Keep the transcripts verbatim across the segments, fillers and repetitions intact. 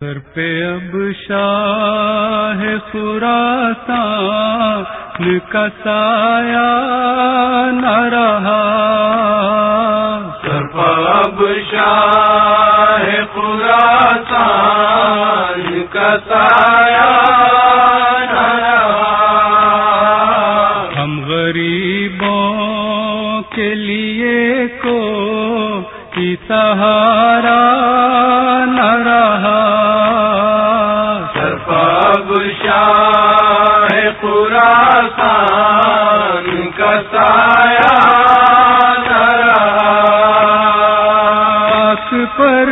سر پہ اب شاہ خراسان کا سایہ نہ رہا، سر پہ اب شاہ خراسان کا سایہ نہ رہا، ہم غریبوں کے لیے کوئی سہارا نہ رہا، سر پہ اب شاہ خراسان کا سایہ نہ رہا، آنکھ پر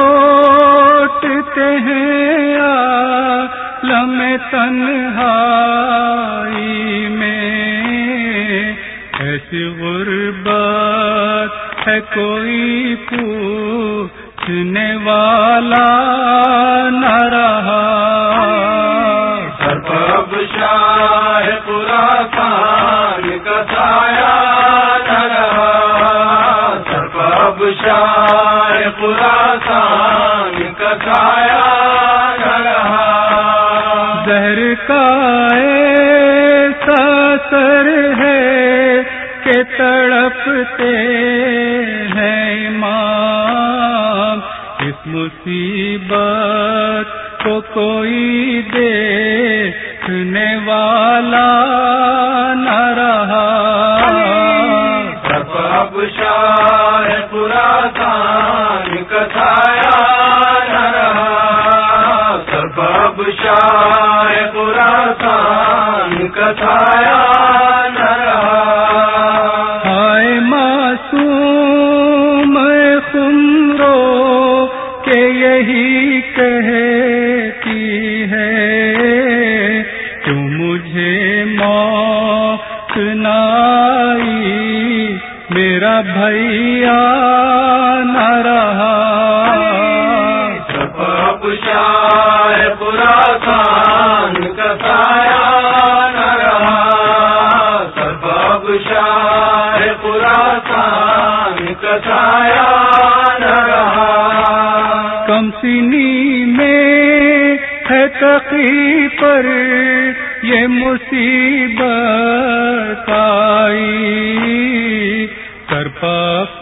لوٹتے ہیں عالم تنہائی میں، ایسی غربت ہے کوئی پوچھنے والا نہ رہا، سر پہ اب شاہ خراسان کا سایہ نہ رہا، سر پہ اب شاہ خراسان کا سایہ نہ رہا، زہر کا ایسا سر ہے کہ تڑپتے ہیں امام، اس مصیبت کو کوئی دیکھنے والا نہ رہا، سر پہ اب شاہ خراسان کا سایہ نہ رہا، سر پہ اب شاہ خراسان کا سایہ نہ رہا، ہائے معصوم خمرو کہ یہی کہتی ہے، کیوں مجھے موت نہ آئی، میرا بھیا نہ رہا، سر پہ اب شاہ خراسان کا سایہ نہ رہا، سر پہ اب شاہ خراسان کا سایہ نہ رہا، کم سنی میں ہے تقی پر یہ مصیبت آئی، سر پہ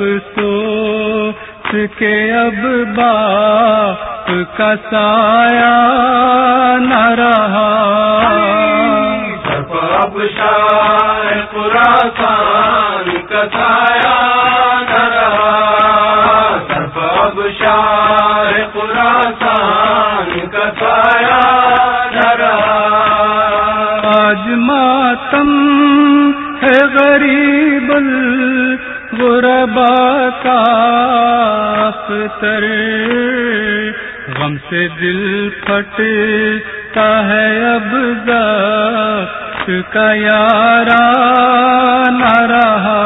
افسوس کہ اب باپ کا سایہ نہ رہا، سر پہ اب شاہ خراسان کا سایہ نہ رہا، سر پہ اب شاہ خراسان کا سایہ نہ رہا، آج ماتم ہے غریب الغربا کا اختر، غم سے دل پھٹتا ہے اب ذات کا یارا نہ رہا،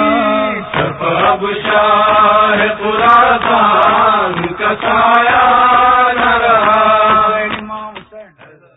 سر پہ اب شاہ خراسان کا سایہ